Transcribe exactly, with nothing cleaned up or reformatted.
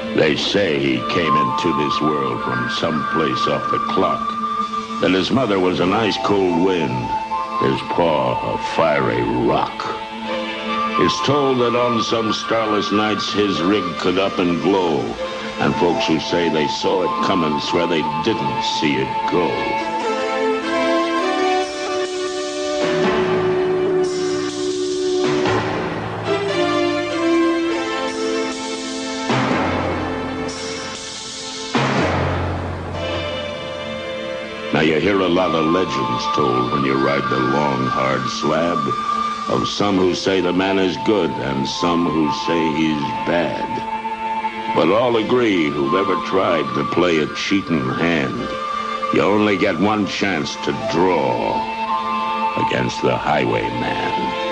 They say he came into this world from someplace off the clock, that his mother was an ice-cold wind, his paw a fiery rock. It's told that on some starless nights his rig could up and glow, and folks who say they saw it coming swear they didn't see it go. Now you hear a lot of legends told when you ride the long, hard slab, of some who say the man is good and some who say he's bad. But all agree who've ever tried to play a cheating hand, you only get one chance to draw against the highwayman.